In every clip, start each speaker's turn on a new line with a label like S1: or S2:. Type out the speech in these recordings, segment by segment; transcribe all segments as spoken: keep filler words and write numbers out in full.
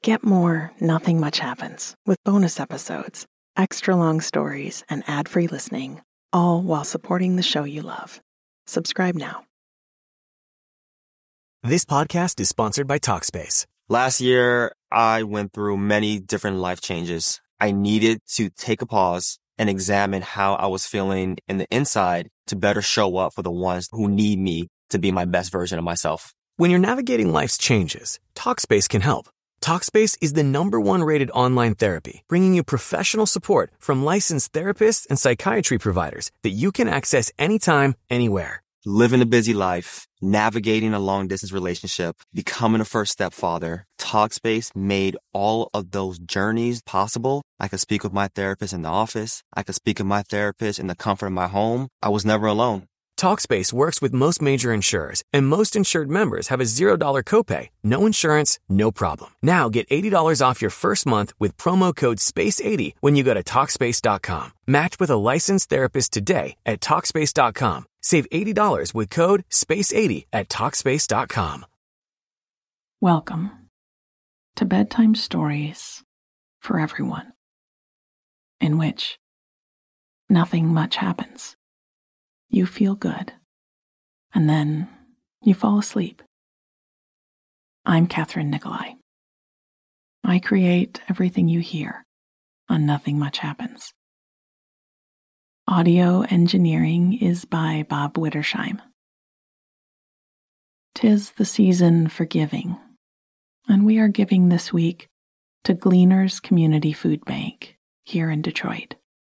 S1: Get more Nothing Much Happens with bonus episodes, extra long stories, and ad-free listening, all while supporting the show you love. Subscribe now.
S2: This podcast is sponsored by Talkspace.
S3: Last year, I went through many different life changes. I needed to take a pause and examine how I was feeling in the inside to better show up for the ones who need me to be my best version of myself.
S2: When you're navigating life's changes, Talkspace can help. Talkspace is the number one rated online therapy, bringing you professional support from licensed therapists and psychiatry providers that you can access anytime, anywhere.
S3: Living a busy life, navigating a long-distance relationship, becoming a first-step father, Talkspace made all of those journeys possible. I could speak with my therapist in the office. I could speak with my therapist in the comfort of my home. I was never alone.
S2: Talkspace works with most major insurers, and most insured members have a zero dollar copay. No insurance, no problem. Now get eighty dollars off your first month with promo code space eighty when you go to Talkspace dot com. Match with a licensed therapist today at Talkspace dot com. Save eighty dollars with code space eighty at Talkspace dot com.
S1: Welcome to Bedtime Stories for Everyone, in which nothing much happens. You feel good, and then you fall asleep. I'm Catherine Nicolai. I create everything you hear on Nothing Much Happens. Audio engineering is by Bob Wittersheim. 'Tis the season for giving, and we are giving this week to Gleaners Community Food Bank here in Detroit.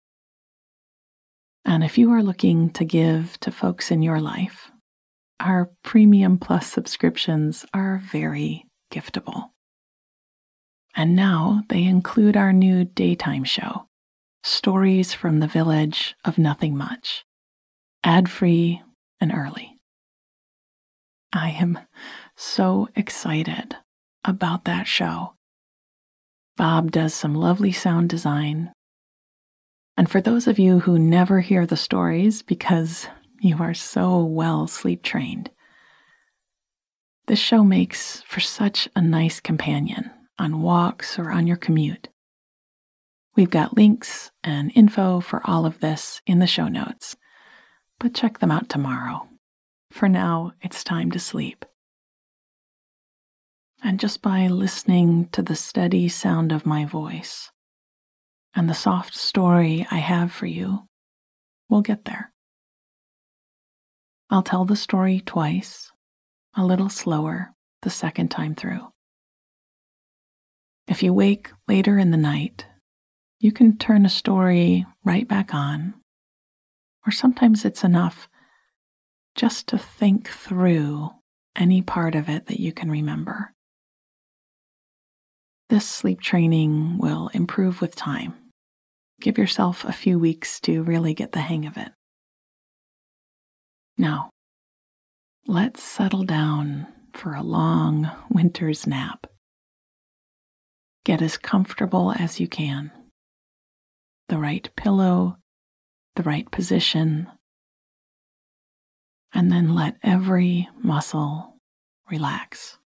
S1: And if you are looking to give to folks in your life, our Premium Plus subscriptions are very giftable. And now they include our new daytime show, Stories from the Village of Nothing Much, ad-free and early. I am so excited about that show. Bob does some lovely sound design. And for those of you who never hear the stories because you are so well sleep-trained, this show makes for such a nice companion on walks or on your commute. We've got links and info for all of this in the show notes, but check them out tomorrow. For now, it's time to sleep. And just by listening to the steady sound of my voice and the soft story I have for you, we'll get there. I'll tell the story twice, a little slower the second time through. If you wake later in the night, you can turn a story right back on, or sometimes it's enough just to think through any part of it that you can remember. This sleep training will improve with time. Give yourself a few weeks to really get the hang of it. Now, let's settle down for a long winter's nap. Get as comfortable as you can. The right pillow, the right position, and then let every muscle relax.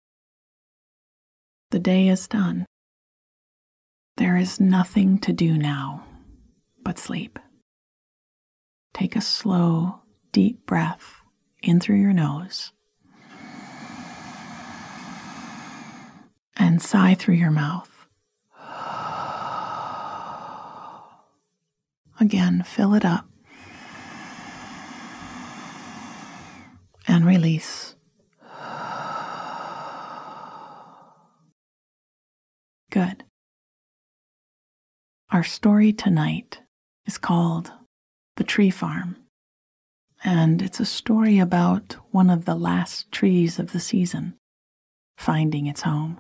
S1: The day is done. There is nothing to do now but sleep. Take a slow, deep breath in through your nose and sigh through your mouth. Again, fill it up and release. Good. Our story tonight is called The Tree Farm, and it's a story about one of the last trees of the season finding its home.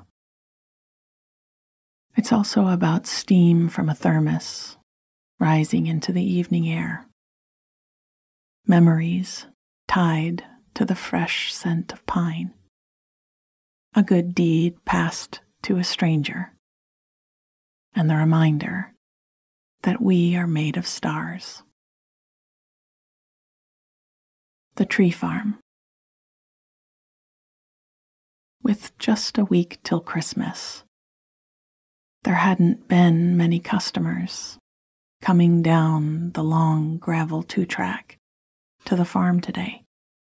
S1: It's also about steam from a thermos rising into the evening air, memories tied to the fresh scent of pine, a good deed passed to a stranger, and the reminder that we are made of stars. The Tree Farm. With just a week till Christmas, There hadn't been many customers coming down the long gravel two-track to the farm today.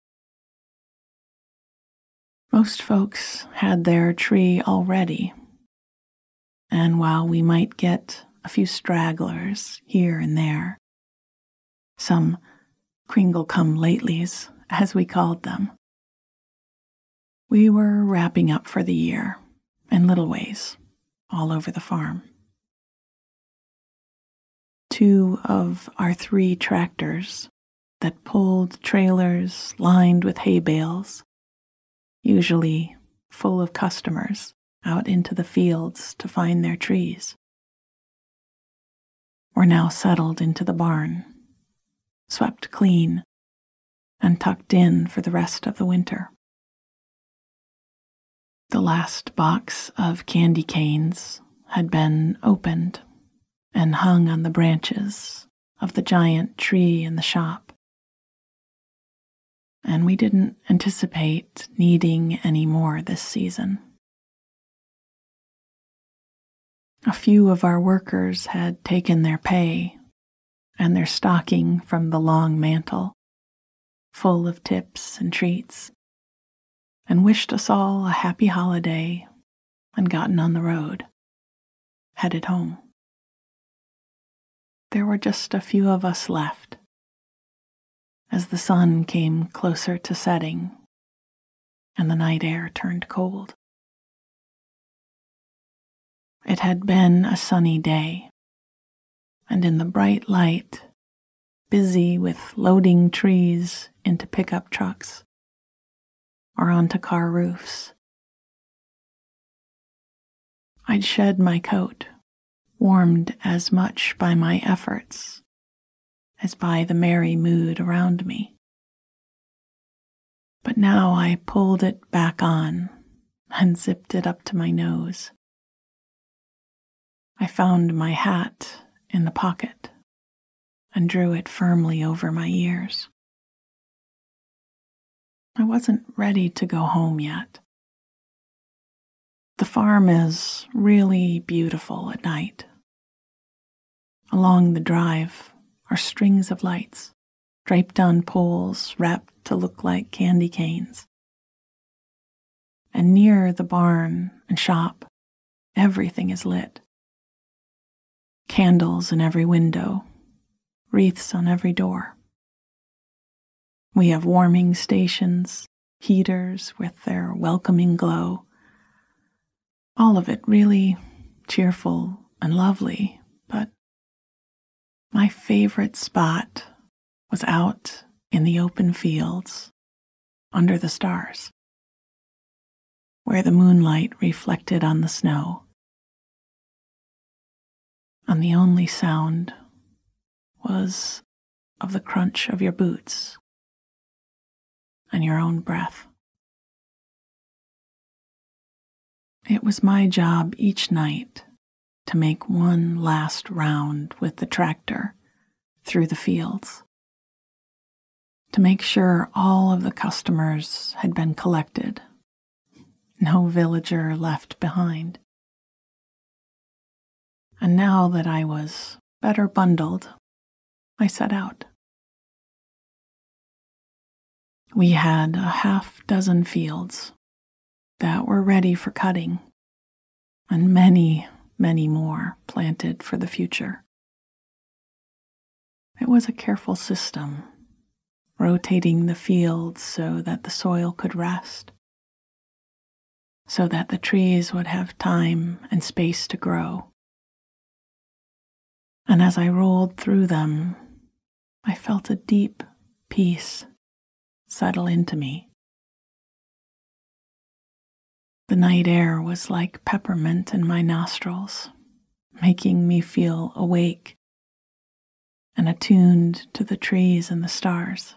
S1: Most folks had their tree already, and while we might get a few stragglers here and there, some Kringle-come-latelys, as we called them, we were wrapping up for the year in little ways all over the farm. Two of our three tractors that pulled trailers lined with hay bales, usually full of customers, out into the fields to find their trees, were now settled into the barn, swept clean, and tucked in for the rest of the winter. The last box of candy canes had been opened and hung on the branches of the giant tree in the shop, and we didn't anticipate needing any more this season. A few of our workers had taken their pay and their stocking from the long mantle, full of tips and treats, and wished us all a happy holiday and gotten on the road, headed home. There were just a few of us left as the sun came closer to setting and the night air turned cold. It had been a sunny day, and in the bright light, busy with loading trees into pickup trucks or onto car roofs, I'd shed my coat, warmed as much by my efforts as by the merry mood around me. But now I pulled it back on and zipped it up to my nose. I found my hat in the pocket and drew it firmly over my ears. I wasn't ready to go home yet. The farm is really beautiful at night. Along the drive are strings of lights, draped on poles wrapped to look like candy canes. And near the barn and shop, everything is lit. Candles in every window, wreaths on every door. We have warming stations, heaters with their welcoming glow. All of it really cheerful and lovely, but my favorite spot was out in the open fields under the stars, where the moonlight reflected on the snow, and the only sound was of the crunch of your boots and your own breath. It was my job each night to make one last round with the tractor through the fields, to make sure all of the customers had been collected, no villager left behind. And now that I was better bundled, I set out. We had a half dozen fields that were ready for cutting, and many, many more planted for the future. It was a careful system, rotating the fields so that the soil could rest, so that the trees would have time and space to grow. And as I rolled through them, I felt a deep peace settle into me. The night air was like peppermint in my nostrils, making me feel awake and attuned to the trees and the stars.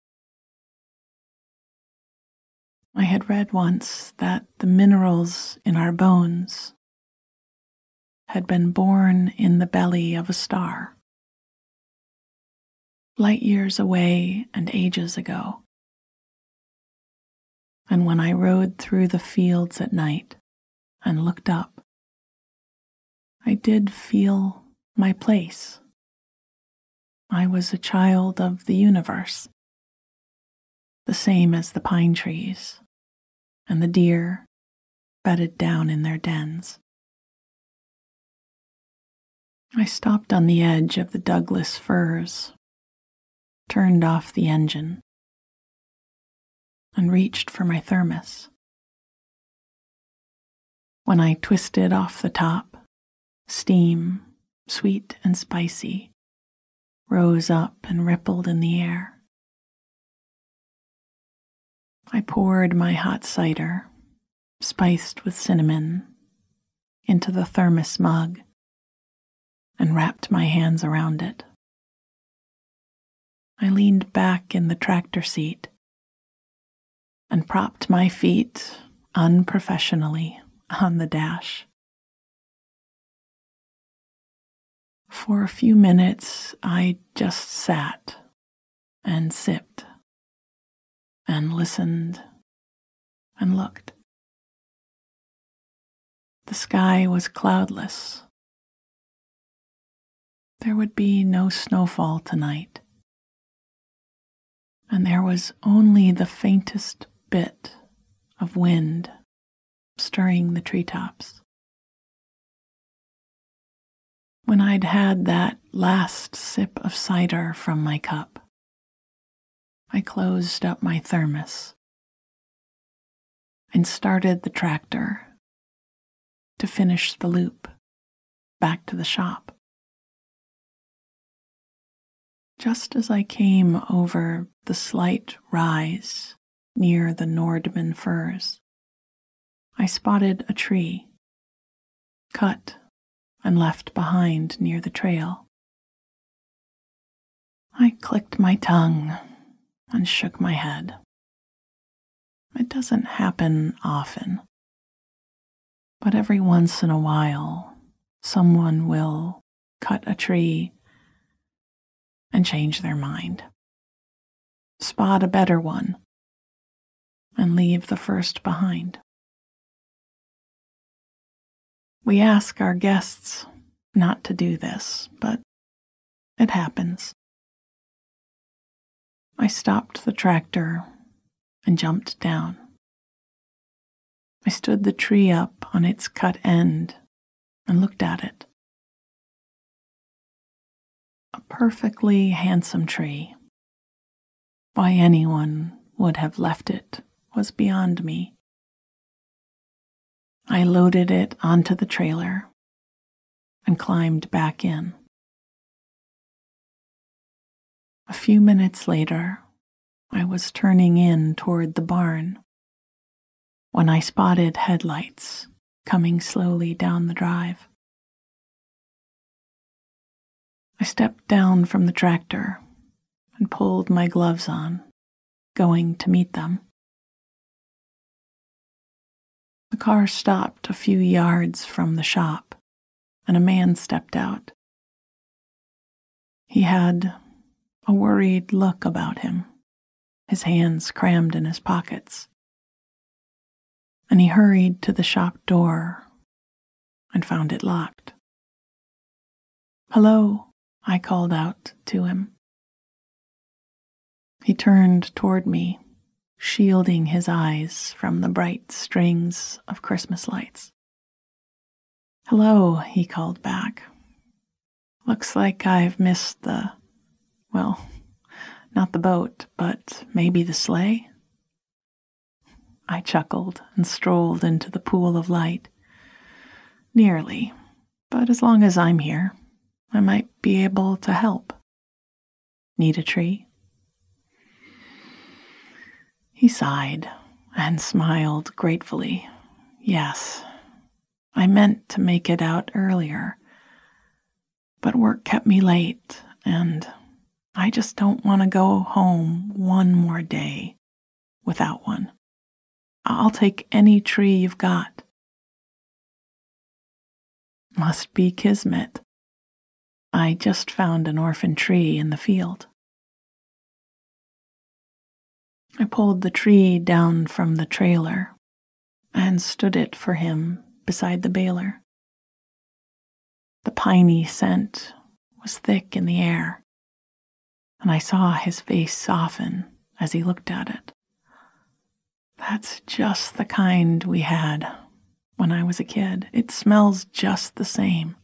S1: I had read once that the minerals in our bones had been born in the belly of a star, light years away and ages ago. And when I rode through the fields at night and looked up, I did feel my place. I was a child of the universe, the same as the pine trees and the deer bedded down in their dens. I stopped on the edge of the Douglas firs, turned off the engine, and reached for my thermos. When I twisted off the top, steam, sweet and spicy, rose up and rippled in the air. I poured my hot cider, spiced with cinnamon, into the thermos mug and wrapped my hands around it. I leaned back in the tractor seat and propped my feet unprofessionally on the dash. For a few minutes, I just sat and sipped and listened and looked. The sky was cloudless. There would be no snowfall tonight, and there was only the faintest bit of wind stirring the treetops. When I'd had that last sip of cider from my cup, I closed up my thermos and started the tractor to finish the loop back to the shop. Just as I came over the slight rise near the Nordman firs, I spotted a tree, cut and left behind near the trail. I clicked my tongue and shook my head. It doesn't happen often, but every once in a while, someone will cut a tree and change their mind, spot a better one, and leave the first behind. We ask our guests not to do this, but it happens. I stopped the tractor and jumped down. I stood the tree up on its cut end and looked at it. A perfectly handsome tree. Why anyone would have left it was beyond me. I loaded it onto the trailer and climbed back in. A few minutes later, I was turning in toward the barn when I spotted headlights coming slowly down the drive. I stepped down from the tractor and pulled my gloves on, going to meet them. The car stopped a few yards from the shop, and a man stepped out. He had a worried look about him, his hands crammed in his pockets, and he hurried to the shop door and found it locked. "Hello," I called out to him. He turned toward me, shielding his eyes from the bright strings of Christmas lights. "Hello," he called back. "Looks like I've missed the, well, not the boat, but maybe the sleigh?" I chuckled and strolled into the pool of light. "Nearly, but as long as I'm here, I might be able to help. Need a tree?" He sighed and smiled gratefully. "Yes, I meant to make it out earlier, but work kept me late, and I just don't want to go home one more day without one. I'll take any tree you've got." Must be kismet. I just found an orphan tree in the field. I pulled the tree down from the trailer and stood it for him beside the baler. The piney scent was thick in the air, and I saw his face soften as he looked at it. That's just the kind we had when I was a kid. It smells just the same.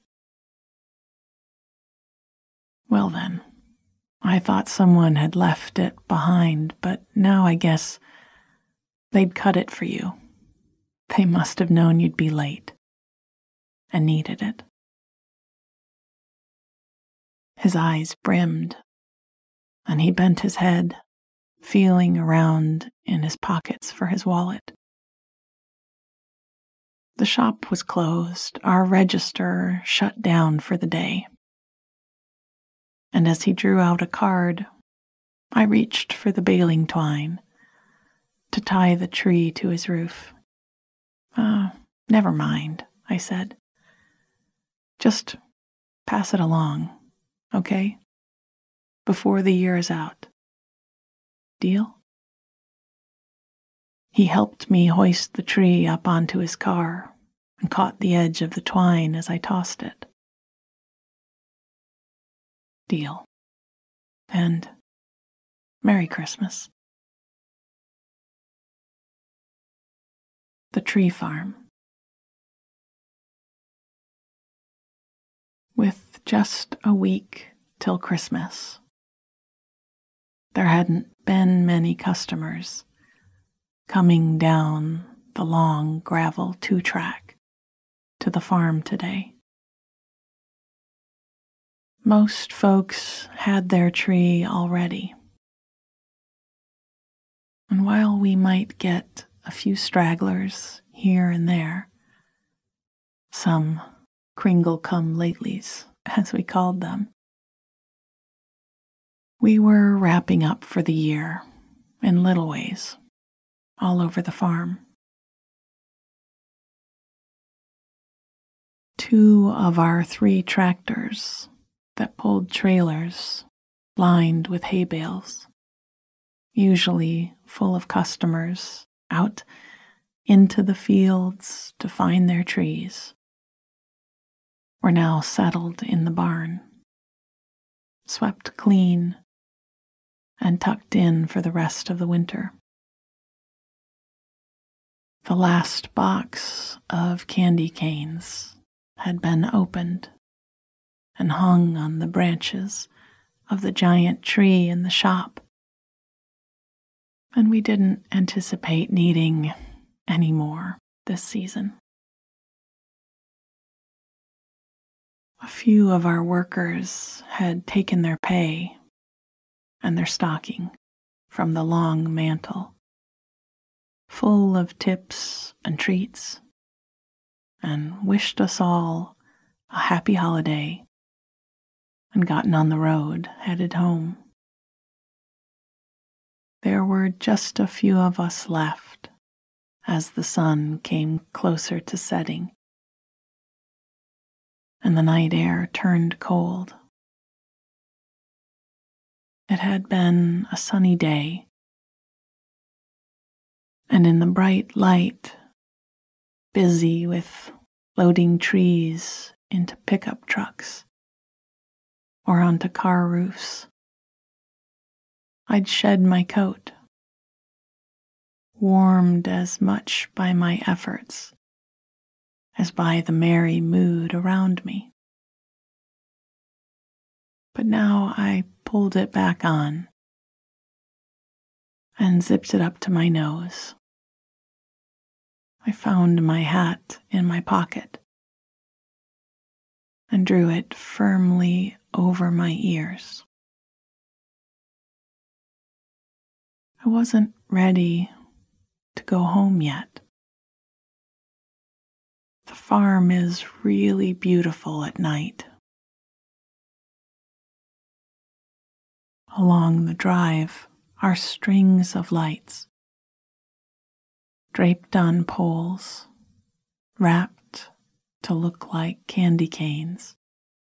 S1: Well then, I thought someone had left it behind, but now I guess they'd cut it for you. They must have known you'd be late and needed it. His eyes brimmed, and he bent his head, feeling around in his pockets for his wallet. The shop was closed, our register shut down for the day. And as he drew out a card, I reached for the baling twine to tie the tree to his roof. Oh, never mind, I said. Just pass it along, okay? Before the year is out. Deal? He helped me hoist the tree up onto his car and caught the edge of the twine as I tossed it. Deal. And Merry Christmas. The Tree Farm. With just a week till Christmas, there hadn't been many customers coming down the long gravel two-track to the farm today. Most folks had their tree already. And while we might get a few stragglers here and there, some Kringle-come-latelys, as we called them, we were wrapping up for the year in little ways all over the farm. Two of our three tractors that pulled trailers lined with hay bales, usually full of customers out into the fields to find their trees, were now settled in the barn, swept clean and tucked in for the rest of the winter. The last box of candy canes had been opened and hung on the branches of the giant tree in the shop, and we didn't anticipate needing any more this season. A few of our workers had taken their pay and their stocking from the long mantle, full of tips and treats, and wished us all a happy holiday and gotten on the road, headed home. There were just a few of us left as the sun came closer to setting and the night air turned cold. It had been a sunny day, and in the bright light, busy with loading trees into pickup trucks or onto car roofs, I'd shed my coat, warmed as much by my efforts as by the merry mood around me. But now I pulled it back on and zipped it up to my nose. I found my hat in my pocket and drew it firmly over my ears. I wasn't ready to go home yet. The farm is really beautiful at night. Along the drive are strings of lights, draped on poles, wrapped to look like candy canes.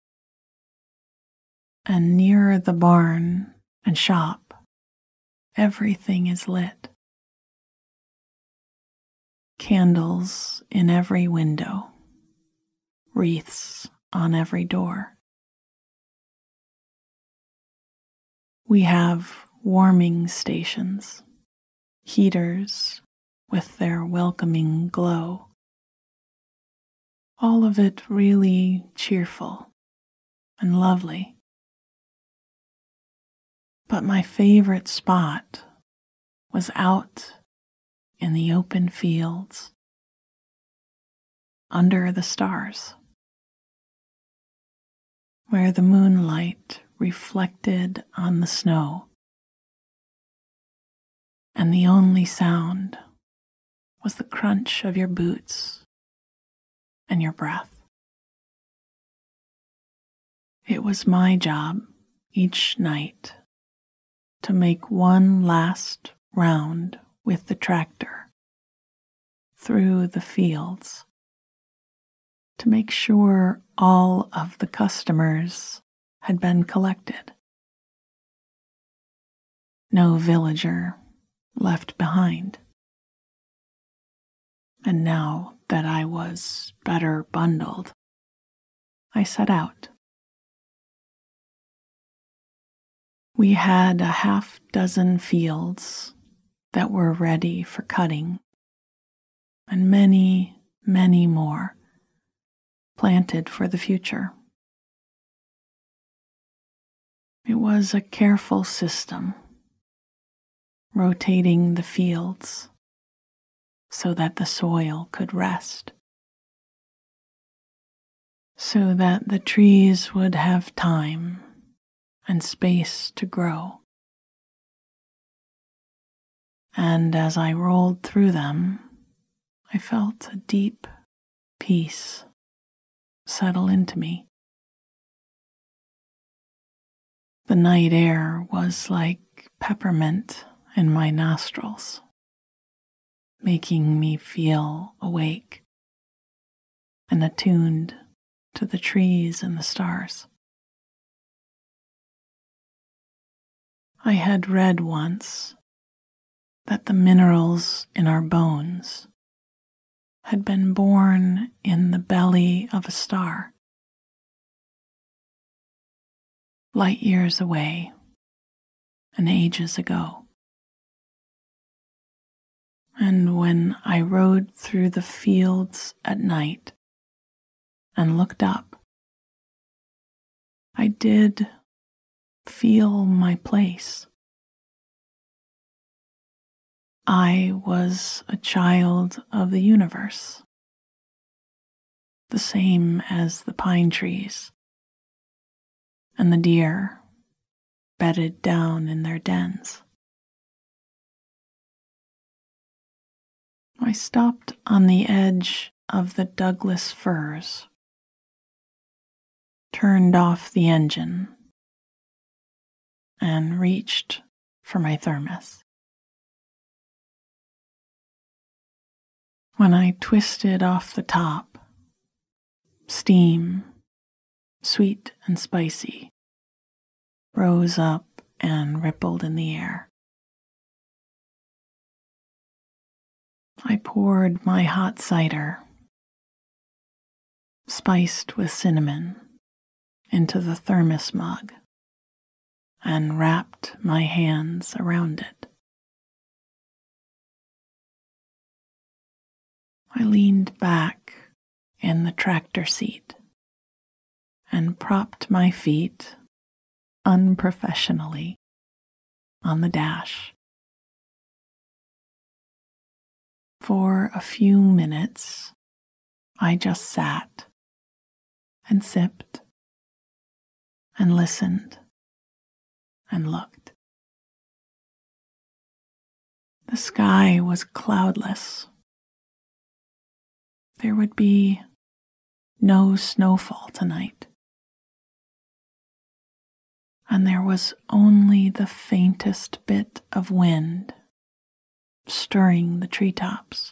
S1: And near the barn and shop, everything is lit. Candles in every window, wreaths on every door. We have warming stations, heaters with their welcoming glow. All of it really cheerful and lovely. But my favorite spot was out in the open fields, under the stars, where the moonlight reflected on the snow, and the only sound was the crunch of your boots and your breath. It was my job each night to make one last round with the tractor through the fields to make sure all of the customers had been collected. No villager left behind. And now that I was better bundled, I set out. We had a half dozen fields that were ready for cutting, and many, many more planted for the future. It was a careful system, rotating the fields so that the soil could rest, so that the trees would have time and space to grow. And as I rolled through them, I felt a deep peace settle into me. The night air was like peppermint in my nostrils, making me feel awake and attuned to the trees and the stars. I had read once that the minerals in our bones had been born in the belly of a star, light years away and ages ago. And when I rode through the fields at night and looked up, I did feel my place. I was a child of the universe, the same as the pine trees and the deer bedded down in their dens. I stopped on the edge of the Douglas firs, turned off the engine, and reached for my thermos. When I twisted off the top, steam, sweet and spicy, rose up and rippled in the air. I poured my hot cider, spiced with cinnamon, into the thermos mug and wrapped my hands around it. I leaned back in the tractor seat and propped my feet unprofessionally on the dash. For a few minutes, I just sat and sipped and listened and looked. The sky was cloudless. There would be no snowfall tonight, and there was only the faintest bit of wind stirring the treetops.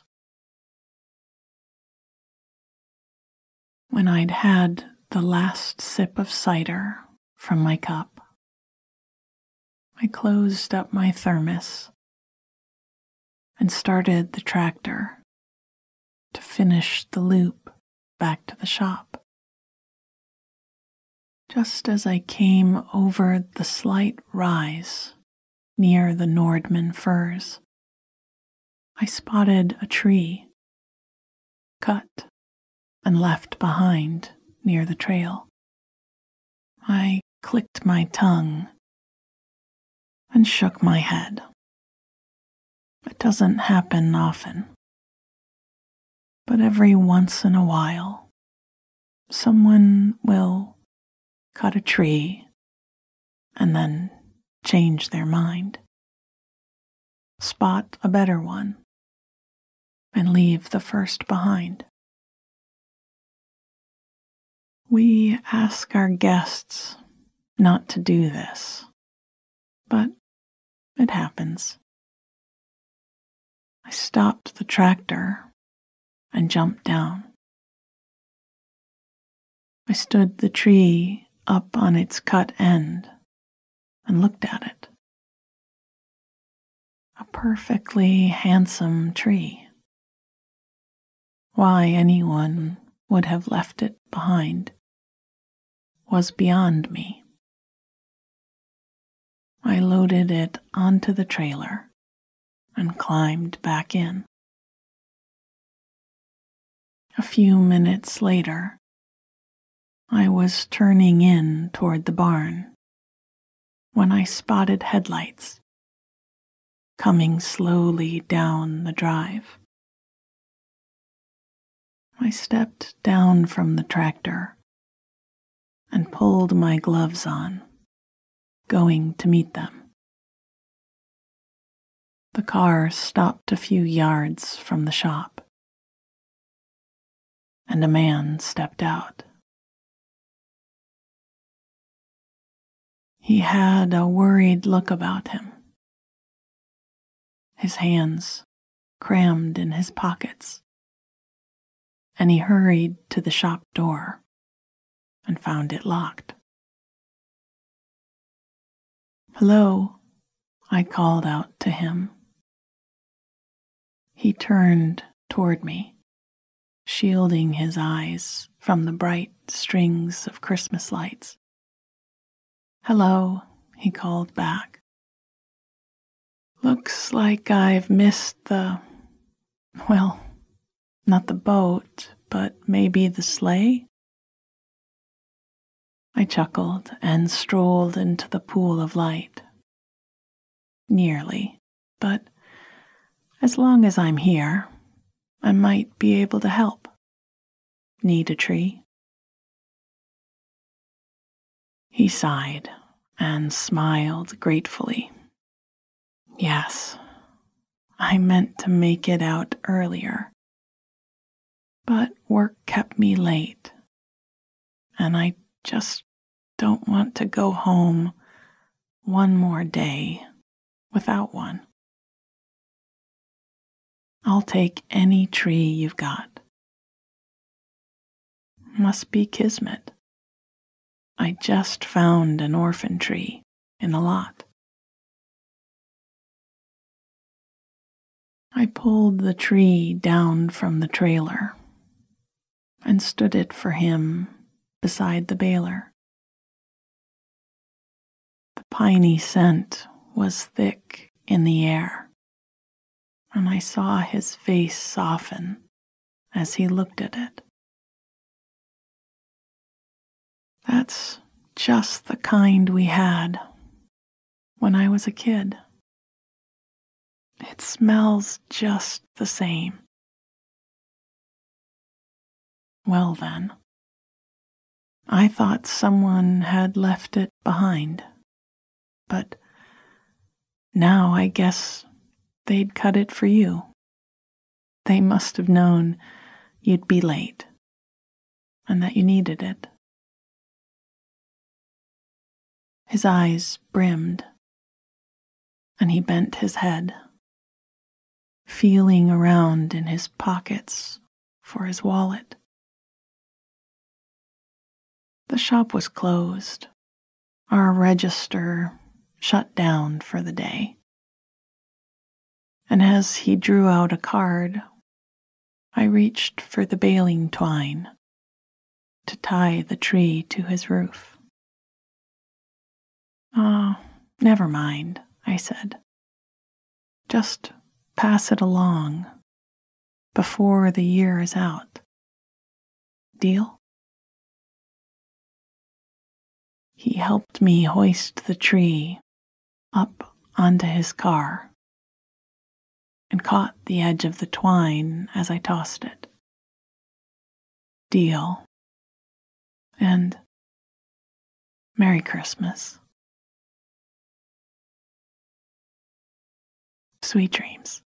S1: When I'd had the last sip of cider from my cup, I closed up my thermos and started the tractor to finish the loop back to the shop. Just as I came over the slight rise near the Nordman firs, I spotted a tree, cut and left behind near the trail. I clicked my tongue and shook my head. It doesn't happen often, but every once in a while, someone will cut a tree and then change their mind, spot a better one, and leave the first behind. We ask our guests not to do this, but it happens. I stopped the tractor and jumped down. I stood the tree up on its cut end and looked at it. A perfectly handsome tree. Why anyone would have left it behind was beyond me. I loaded it onto the trailer and climbed back in. A few minutes later, I was turning in toward the barn when I spotted headlights coming slowly down the drive. I stepped down from the tractor and pulled my gloves on, going to meet them. The car stopped a few yards from the shop, and a man stepped out. He had a worried look about him, his hands crammed in his pockets, and he hurried to the shop door and found it locked. "Hello," I called out to him. He turned toward me, shielding his eyes from the bright strings of Christmas lights. "Hello," he called back. "Looks like I've missed the, well, not the boat, but maybe the sleigh?" I chuckled and strolled into the pool of light. "Nearly, but as long as I'm here, I might be able to help. Need a tree?" He sighed and smiled gratefully. "Yes, I meant to make it out earlier, but work kept me late, and I just don't want to go home one more day without one. I'll take any tree you've got." Must be kismet. I just found an orphan tree in the lot. I pulled the tree down from the trailer and stood it for him beside the baler. The piney scent was thick in the air, and I saw his face soften as he looked at it. That's just the kind we had when I was a kid. It smells just the same. Well then, I thought someone had left it behind, but now I guess they'd cut it for you. They must have known you'd be late and that you needed it. His eyes brimmed, and he bent his head, feeling around in his pockets for his wallet. The shop was closed, our register shut down for the day. And as he drew out a card, I reached for the baling twine to tie the tree to his roof. Oh, never mind, I said. Just pass it along before the year is out. Deal? He helped me hoist the tree up onto his car and caught the edge of the twine as I tossed it. Deal. And Merry Christmas. Sweet dreams.